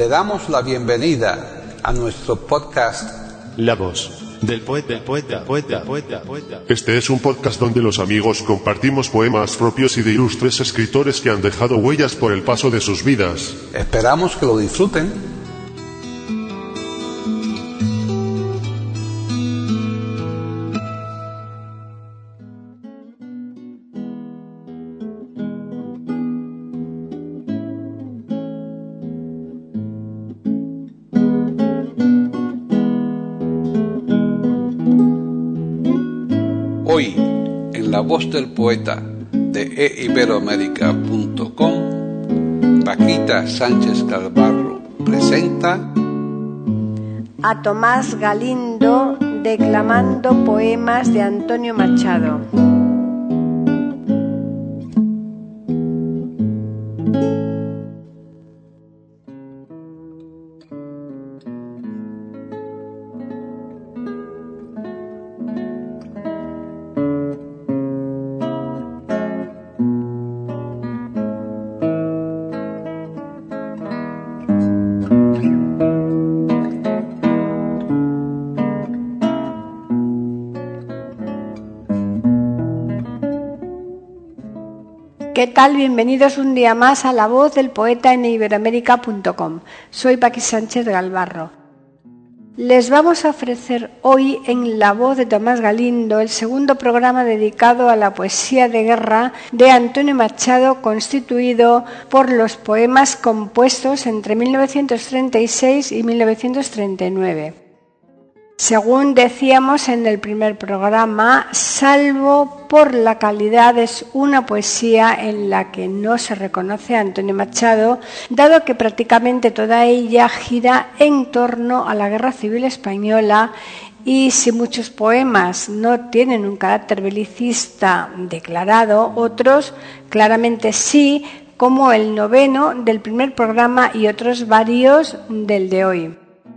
Le damos la bienvenida a nuestro podcast La voz del poeta. Este es un podcast donde los amigos compartimos poemas propios y de ilustres escritores que han dejado huellas por el paso de sus vidas. Esperamos que lo disfruten. Hoy, en La Voz del Poeta de eiberoamerica.com, Paquita Sánchez Galvarro presenta a Tomás Galindo declamando poemas de Antonio Machado. ¿Qué tal? Bienvenidos un día más a La Voz del Poeta en eiberoamerica.com. Soy Paquita Sánchez Galvarro. Les vamos a ofrecer hoy en La Voz de Tomás Galindo el segundo programa dedicado a la poesía de guerra de Antonio Machado, constituido por los poemas compuestos entre 1936 y 1939. Según decíamos en el primer programa, salvo por la calidad, es una poesía en la que no se reconoce a Antonio Machado, dado que prácticamente toda ella gira en torno a la Guerra Civil Española, y si muchos poemas no tienen un carácter belicista declarado, otros claramente sí, como el noveno del primer programa y otros varios del de hoy.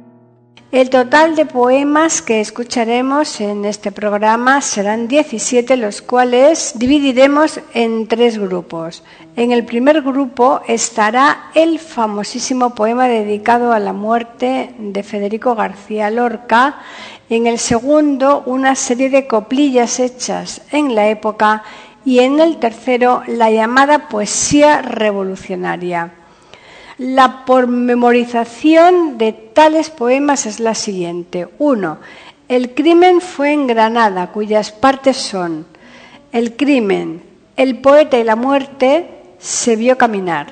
El total de poemas que escucharemos en este programa serán 17, los cuales dividiremos en 3 grupos. En el primer grupo estará el famosísimo poema dedicado a la muerte de Federico García Lorca. En el segundo, una serie de coplillas hechas en la época. Y en el tercero, la llamada poesía revolucionaria. La pormemorización de tales poemas es la siguiente. 1. El crimen fue en Granada, cuyas partes son: el crimen, el poeta y la muerte, se vio caminar.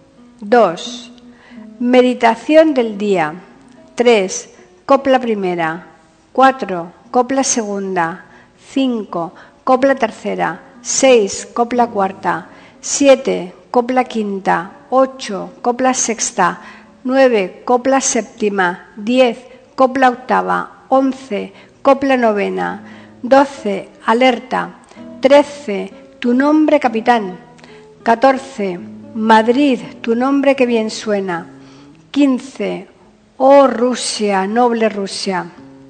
2. Meditación del día. 3. Copla primera. 4. Copla segunda. 5. Copla tercera. 6. Copla cuarta. 7. Copla quinta. 8. Copla sexta. 9. Copla séptima. 10. Copla octava. 11. Copla novena. 12. Alerta. 13. Tu nombre, capitán. 14. Madrid, tu nombre que bien suena. 15. Oh Rusia, noble Rusia.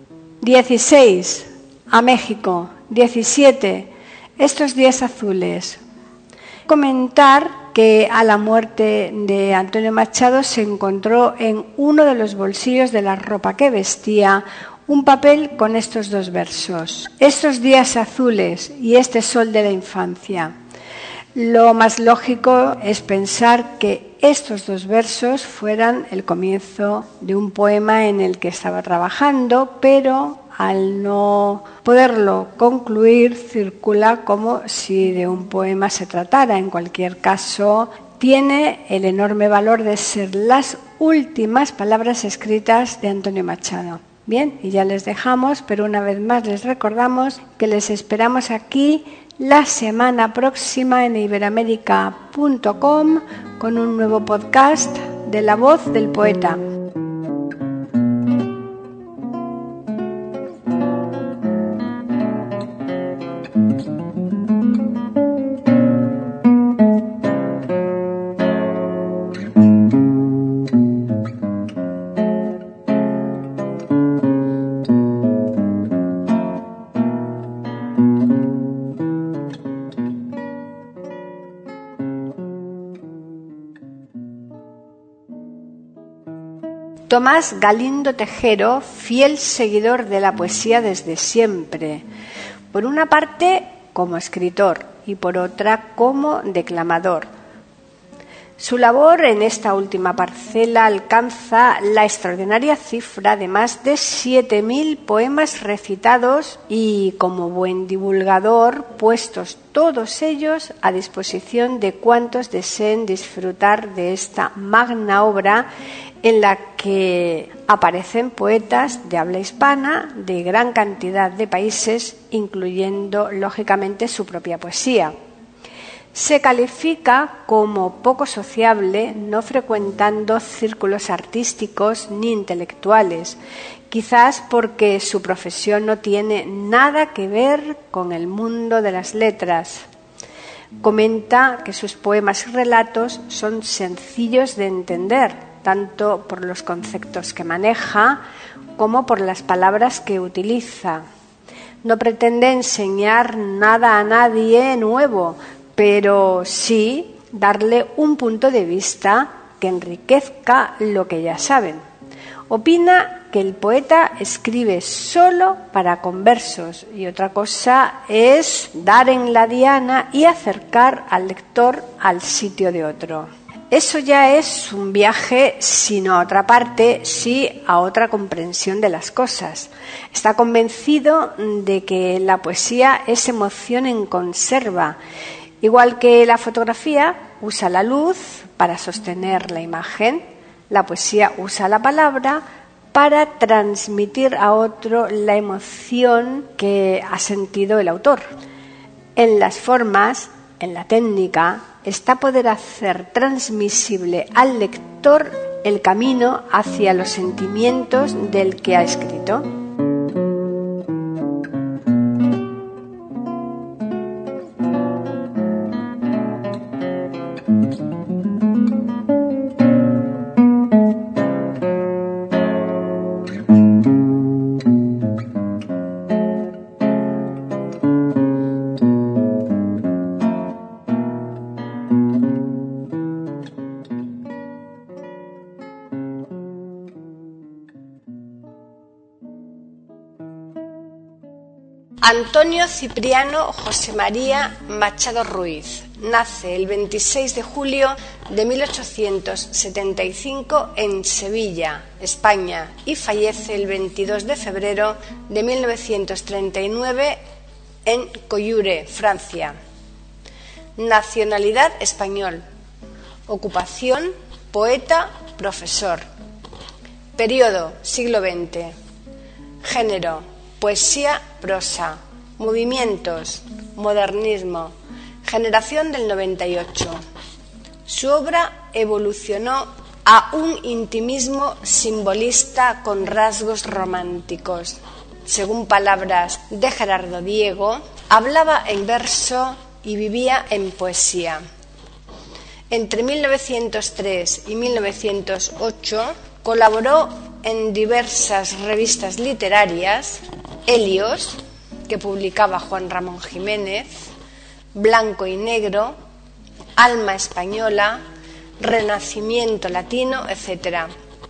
16. A México. 17. Estos días azules. Comentar que a la muerte de Antonio Machado se encontró en uno de los bolsillos de la ropa que vestía un papel con estos 2 versos: estos días azules y este sol de la infancia. Lo más lógico es pensar que estos 2 versos fueran el comienzo de un poema en el que estaba trabajando, pero al no poderlo concluir, circula como si de un poema se tratara. En cualquier caso, tiene el enorme valor de ser las últimas palabras escritas de Antonio Machado. Bien, y ya les dejamos, pero una vez más les recordamos que les esperamos aquí la semana próxima en eiberoamerica.com con un nuevo podcast de La Voz del Poeta. Tomás Galindo Tejero, fiel seguidor de la poesía desde siempre, por una parte como escritor y por otra como declamador. Su labor en esta última parcela alcanza la extraordinaria cifra de más de 7.000 poemas recitados y, como buen divulgador, puestos todos ellos a disposición de cuantos deseen disfrutar de esta magna obra en la que aparecen poetas de habla hispana de gran cantidad de países, incluyendo, lógicamente, su propia poesía. Se califica como poco sociable, no frecuentando círculos artísticos ni intelectuales, quizás porque su profesión no tiene nada que ver con el mundo de las letras. Comenta que sus poemas y relatos son sencillos de entender, tanto por los conceptos que maneja como por las palabras que utiliza. No pretende enseñar nada a nadie nuevo, pero sí darle un punto de vista que enriquezca lo que ya saben. Opina que el poeta escribe solo para conversos y otra cosa es dar en la diana y acercar al lector al sitio de otro. Eso ya es un viaje, si no a otra parte, sí a otra comprensión de las cosas. Está convencido de que la poesía es emoción en conserva. Igual que la fotografía usa la luz para sostener la imagen, la poesía usa la palabra para transmitir a otro la emoción que ha sentido el autor. En las formas, en la técnica, está poder hacer transmisible al lector el camino hacia los sentimientos del que ha escrito. Antonio Cipriano José María Machado Ruiz nace el 26 de julio de 1875 en Sevilla, España, y fallece el 22 de febrero de 1939 en Coyure, Francia. Nacionalidad español. Ocupación poeta, profesor. Periodo siglo XX. Género poesía, prosa. Movimientos, modernismo. Generación del 98. Su obra evolucionó a un intimismo simbolista con rasgos románticos. Según palabras de Gerardo Diego, hablaba en verso y vivía en poesía. Entre 1903 y 1908 colaboró en diversas revistas literarias: Helios, que publicaba Juan Ramón Jiménez, Blanco y Negro, Alma Española, Renacimiento Latino, etc.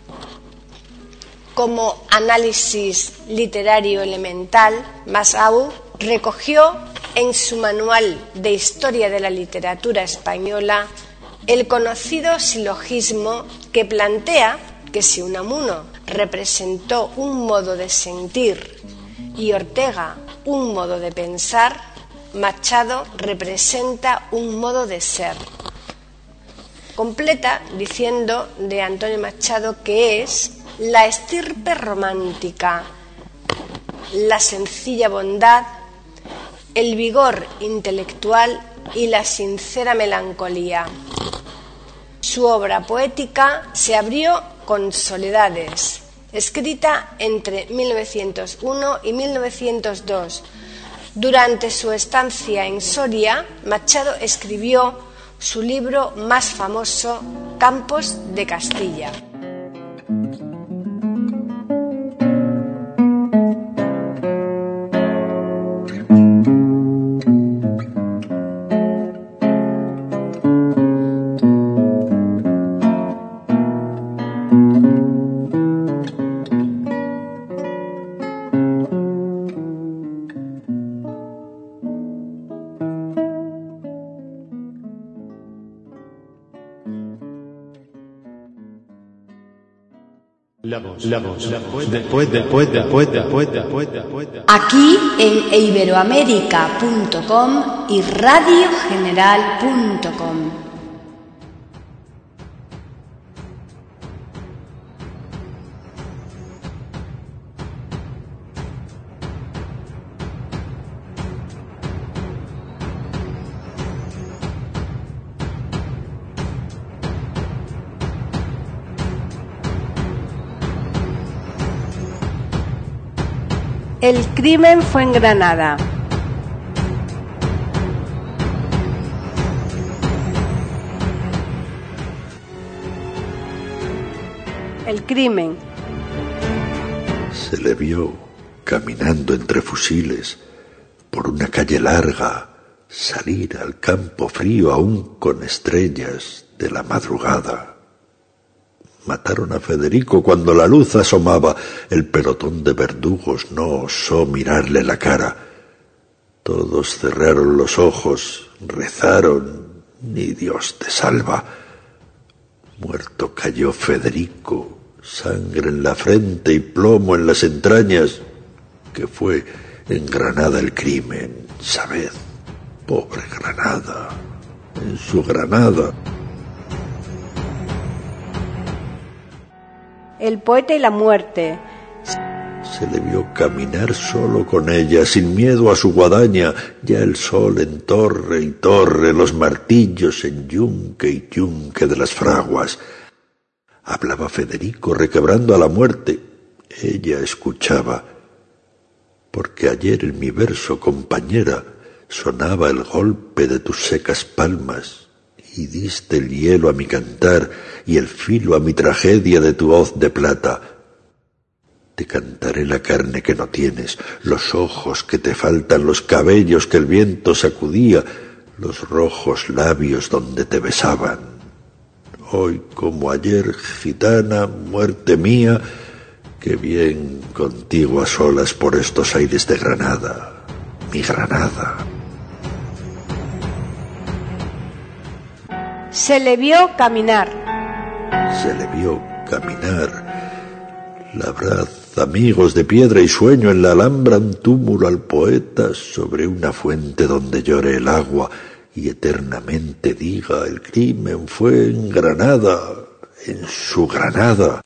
Como análisis literario elemental, Massaú recogió en su manual de Historia de la Literatura Española el conocido silogismo que plantea que si Unamuno representó un modo de sentir y Ortega un modo de pensar, Machado representa un modo de ser. Completa diciendo de Antonio Machado que es la estirpe romántica, la sencilla bondad, el vigor intelectual y la sincera melancolía. Su obra poética se abrió con Soledades, escrita entre 1901 y 1902. Durante su estancia en Soria, Machado escribió su libro más famoso, Campos de Castilla. del poeta. Aquí en iberoamerica.com y radiogeneral.com. El crimen fue en Granada. El crimen. Se le vio caminando entre fusiles por una calle larga, salir al campo frío aún con estrellas de la madrugada. Mataron a Federico cuando la luz asomaba. El pelotón de verdugos no osó mirarle la cara. Todos cerraron los ojos, rezaron, ni Dios te salva. Muerto cayó Federico, sangre en la frente y plomo en las entrañas. Que fue en Granada el crimen, sabed, pobre Granada, en su Granada. El poeta y la muerte. Se le vio caminar solo con ella, sin miedo a su guadaña, ya el sol en torre y torre, los martillos en yunque y yunque de las fraguas. Hablaba Federico requebrando a la muerte. Ella escuchaba, porque ayer en mi verso, compañera, sonaba el golpe de tus secas palmas, y diste el hielo a mi cantar y el filo a mi tragedia de tu hoz de plata. Te cantaré la carne que no tienes, los ojos que te faltan, los cabellos que el viento sacudía, los rojos labios donde te besaban. Hoy como ayer, gitana, muerte mía, qué bien contigo a solas por estos aires de Granada, mi Granada. Se le vio caminar. Se le vio caminar. Labrad, amigos de piedra y sueño, en la Alhambra un túmulo al poeta sobre una fuente donde llore el agua y eternamente diga: el crimen fue en Granada, en su Granada.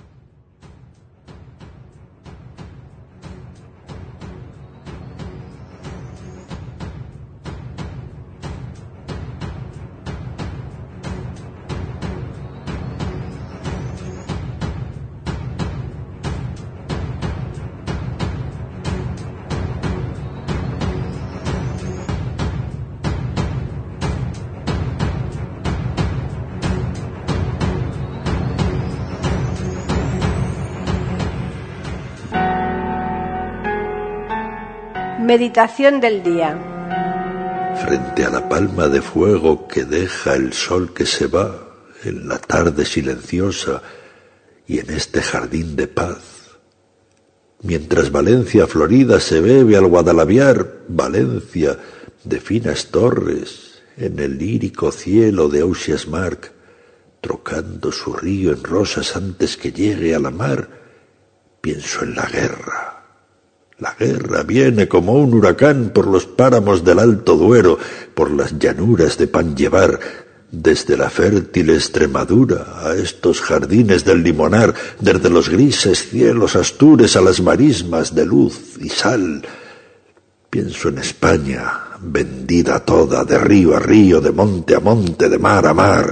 Meditación del día. Frente a la palma de fuego que deja el sol que se va en la tarde silenciosa y en este jardín de paz, mientras Valencia florida se bebe al Guadalaviar, Valencia de finas torres en el lírico cielo de Ausias Marc, trocando su río en rosas antes que llegue a la mar, pienso en la guerra. La guerra viene como un huracán por los páramos del Alto Duero, por las llanuras de Panllevar, desde la fértil Extremadura a estos jardines del Limonar, desde los grises cielos astures a las marismas de luz y sal. Pienso en España, vendida toda, de río a río, de monte a monte, de mar a mar.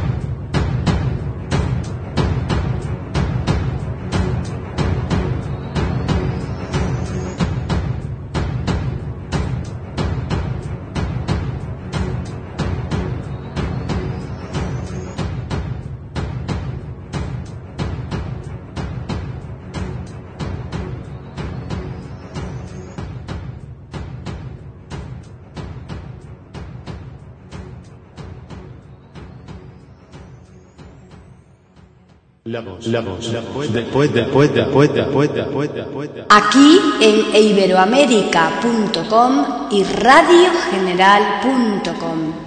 La voz del poeta. Aquí en iberoamerica.com y radiogeneral.com.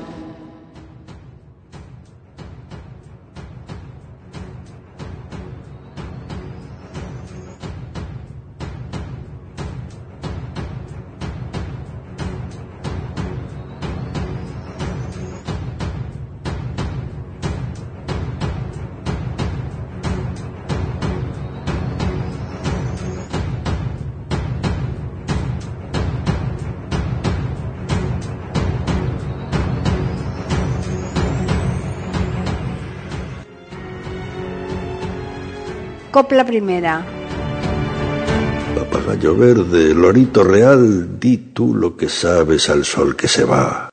Copla primera. Papagayo verde, lorito real, di tú lo que sabes al sol que se va.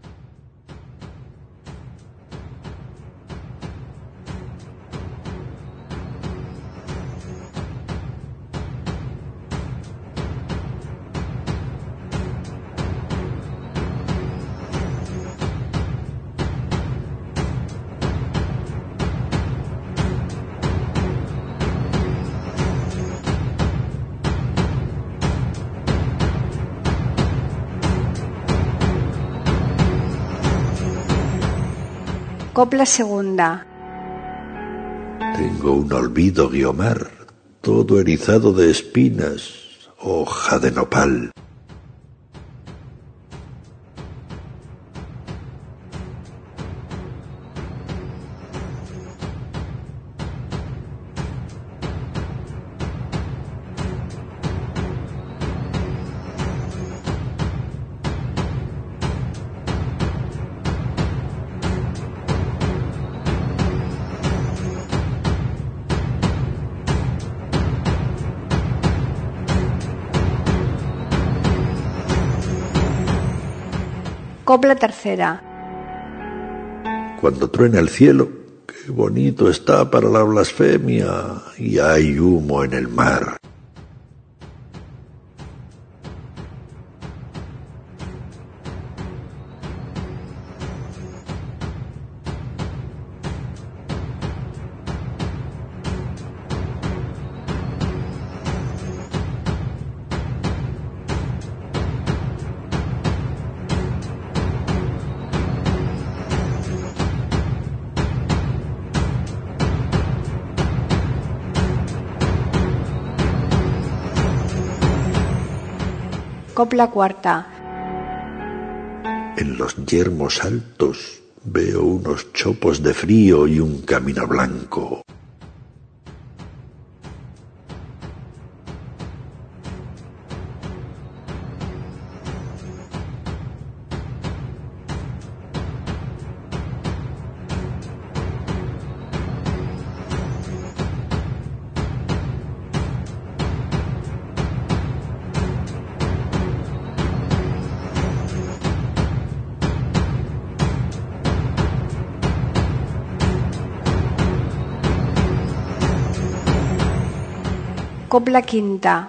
Copla segunda. Tengo un olvido, Guiomar, todo erizado de espinas, hoja de nopal. Copla tercera. Cuando truena el cielo, qué bonito está para la blasfemia, y hay humo en el mar. Copla cuarta. En los yermos altos veo unos chopos de frío y un camino blanco. Copla quinta.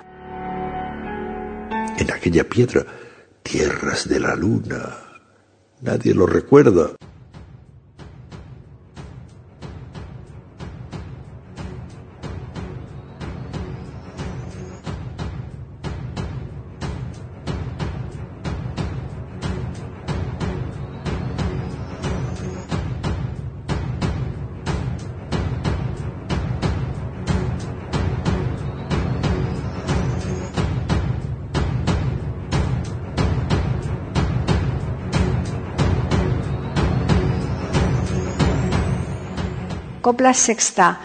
En aquella piedra, tierras de la luna. Nadie lo recuerda. Copla sexta.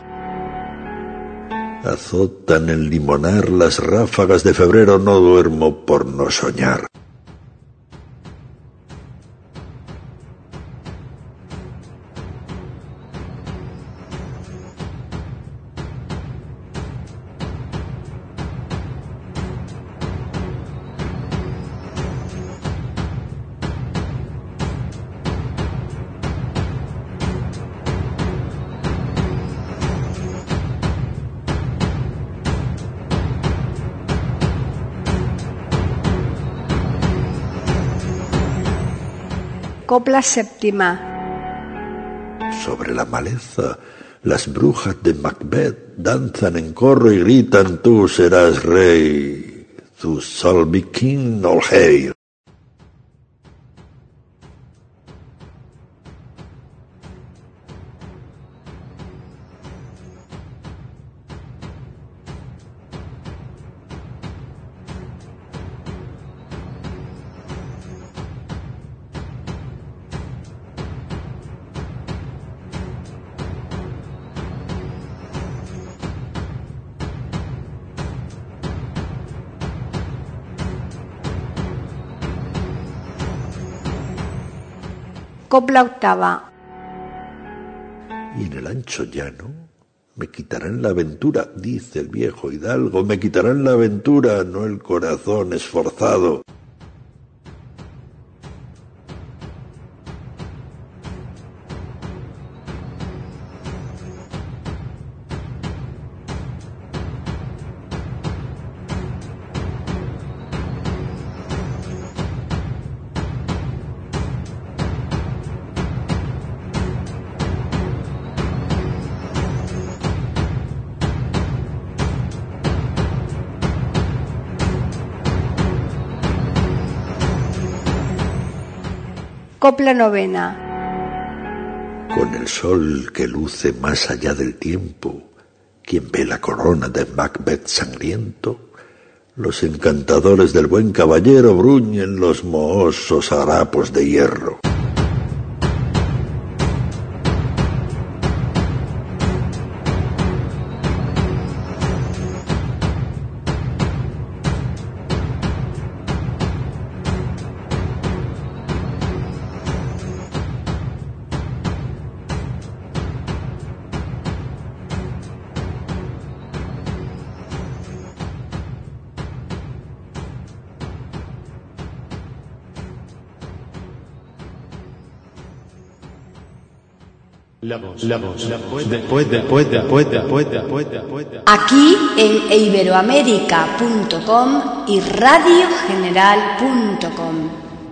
Azotan en limonar las ráfagas de febrero, no duermo por no soñar. Copla séptima. Sobre la maleza, las brujas de Macbeth danzan en corro y gritan: tú serás rey, tú shall be king all hail. Copla octava. Y en el ancho llano, Me quitarán la aventura, dice el viejo hidalgo, me quitarán la aventura, no el corazón esforzado. Copla novena. Con el sol que luce más allá del tiempo, quien ve la corona de Macbeth sangriento, los encantadores del buen caballero bruñen los mohosos harapos de hierro. Aquí en iberoamerica.com y radiogeneral.com.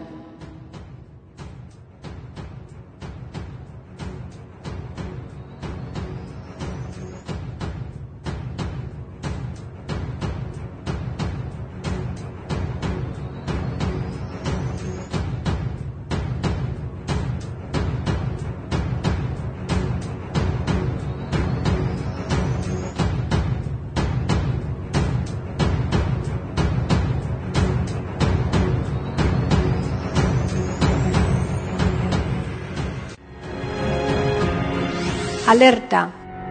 Alerta.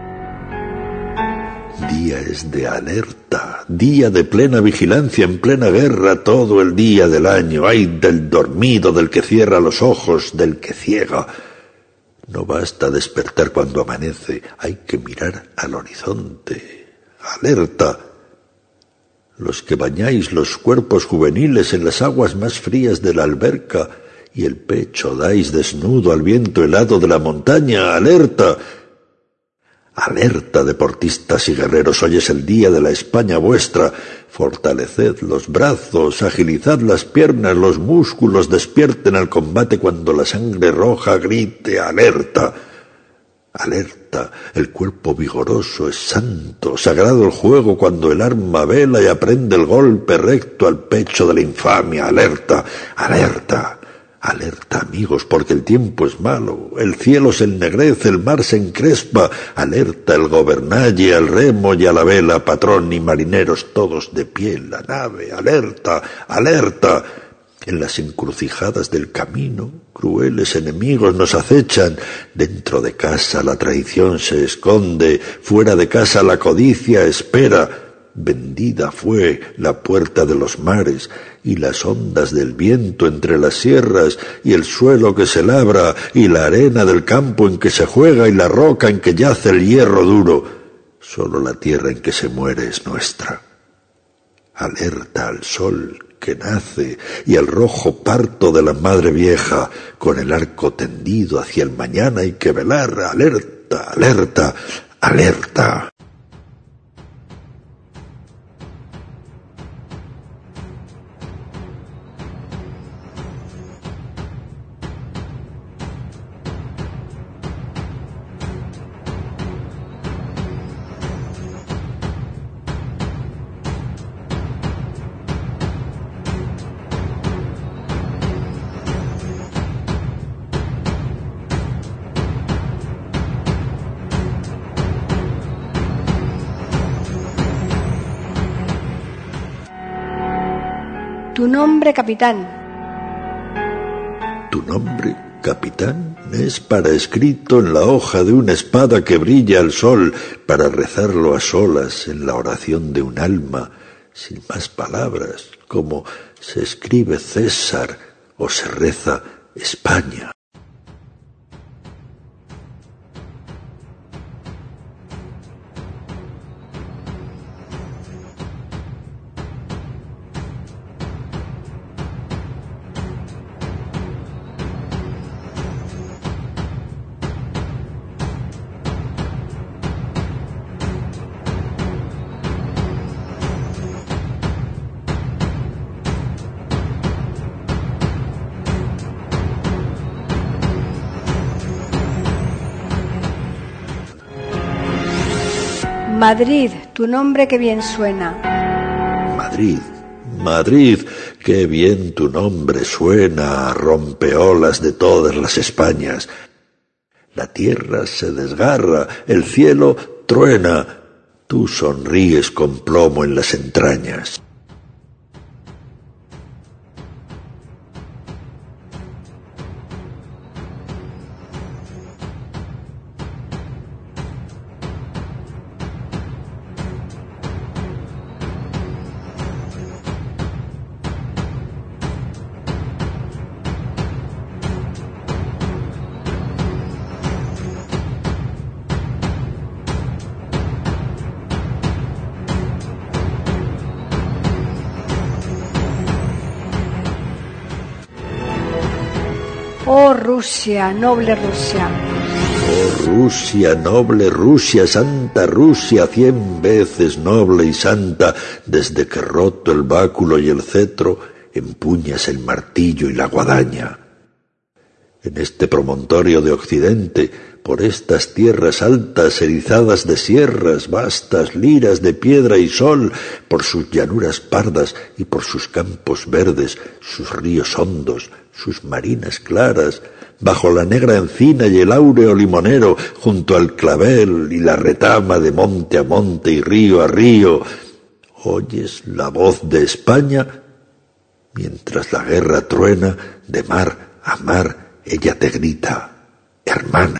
Día es de alerta, día de plena vigilancia en plena guerra todo el día del año. Ay del dormido, del que cierra los ojos, del que ciega. No basta despertar cuando amanece, hay que mirar al horizonte. Alerta. Los que bañáis los cuerpos juveniles en las aguas más frías de la alberca y el pecho dais desnudo al viento helado de la montaña, alerta. Alerta, deportistas y guerreros, hoy es el día de la España vuestra. Fortaleced los brazos, agilizad las piernas, los músculos, despierten al combate cuando la sangre roja grite alerta. Alerta, el cuerpo vigoroso es santo, sagrado el juego cuando el arma vela y aprende el golpe recto al pecho de la infamia. Alerta, alerta. Alerta, amigos, porque el tiempo es malo, el cielo se ennegrece, el mar se encrespa. Alerta, el gobernalle, al remo y a la vela, patrón y marineros todos de pie en la nave. Alerta, alerta. En las encrucijadas del camino, crueles enemigos nos acechan. Dentro de casa la traición se esconde, fuera de casa la codicia espera. Vendida fue la puerta de los mares y las ondas del viento entre las sierras y el suelo que se labra y la arena del campo en que se juega y la roca en que yace el hierro duro. Solo la tierra en que se muere es nuestra. Alerta al sol que nace y al rojo parto de la madre vieja, con el arco tendido hacia el mañana hay que velar. Alerta, alerta, alerta. Tu nombre, capitán. Tu nombre, capitán, es para escrito en la hoja de una espada que brilla al sol, para rezarlo a solas en la oración de un alma, sin más palabras, como se escribe César o se reza España. Madrid, tu nombre que bien suena. Madrid, Madrid, qué bien tu nombre suena, rompeolas de todas las Españas. La tierra se desgarra, el cielo truena, tú sonríes con plomo en las entrañas. Oh Rusia, noble Rusia. Oh Rusia, noble Rusia, santa Rusia, 100 veces noble y santa, desde que roto el báculo y el cetro, empuñas el martillo y la guadaña. En este promontorio de occidente, por estas tierras altas erizadas de sierras, vastas liras de piedra y sol, por sus llanuras pardas y por sus campos verdes, sus ríos hondos, sus marinas claras, bajo la negra encina y el áureo limonero, junto al clavel y la retama de monte a monte y río a río, oyes la voz de España, mientras la guerra truena, de mar a mar, ella te grita, hermana.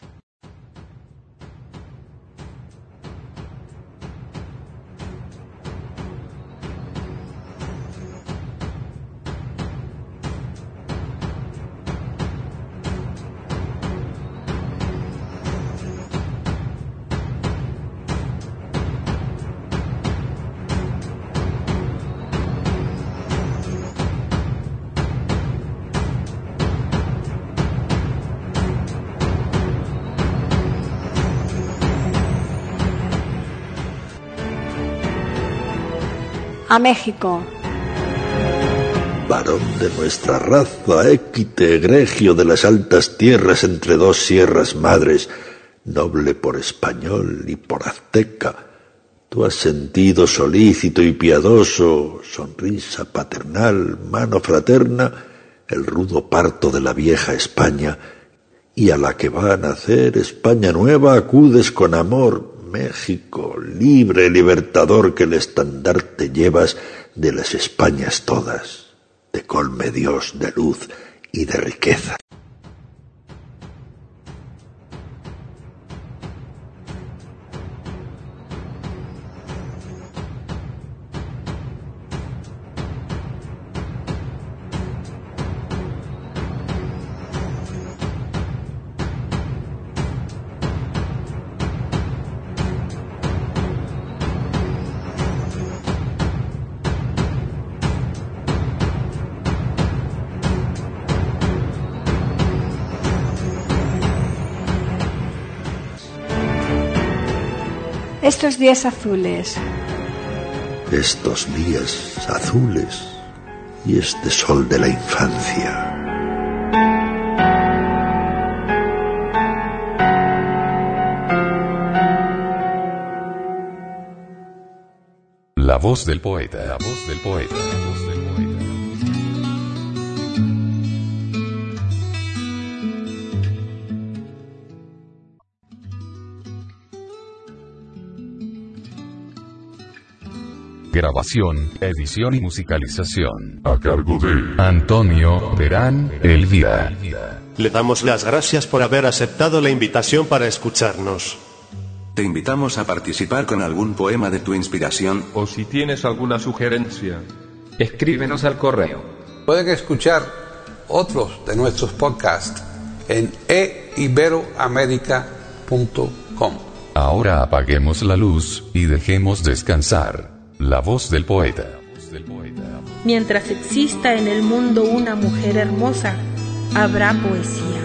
A México. Varón de nuestra raza, équite egregio de las altas tierras entre dos sierras madres, noble por español y por azteca, tú has sentido solícito y piadoso, sonrisa paternal, mano fraterna, el rudo parto de la vieja España, y a la que va a nacer España nueva acudes con amor, México, libre, libertador, que el estandarte llevas de las Españas todas, te colme Dios de luz y de riqueza. Estos días azules. Estos días azules y este sol de la infancia. La voz del poeta, la voz del poeta, la voz del poeta. Grabación, edición y musicalización A cargo de Antonio Verán Elvira. Le damos las gracias por haber aceptado la invitación para escucharnos. Te invitamos a participar con algún poema de tu inspiración. O si tienes alguna sugerencia, escríbenos al correo. pueden escuchar otros de nuestros podcasts en eiberoamerica.com. Ahora apaguemos la luz y dejemos descansar la voz del poeta. Mientras exista en el mundo una mujer hermosa, habrá poesía.